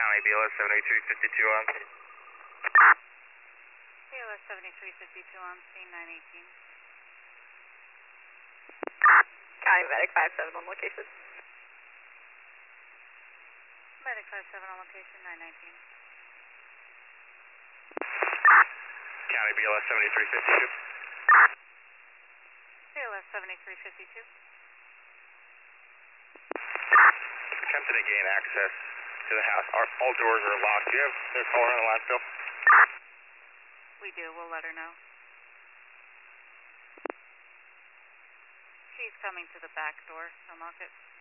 County BLS 7352 on. BLS 7352 on scene 918. County Medic 57 on location. Medic 57 on location 919. County BLS 7352. BLS 7352. Attempting to gain access to the house. All doors are locked. Do you have the caller on the line still? We do, we'll let her know. She's coming to the back door, unlock it.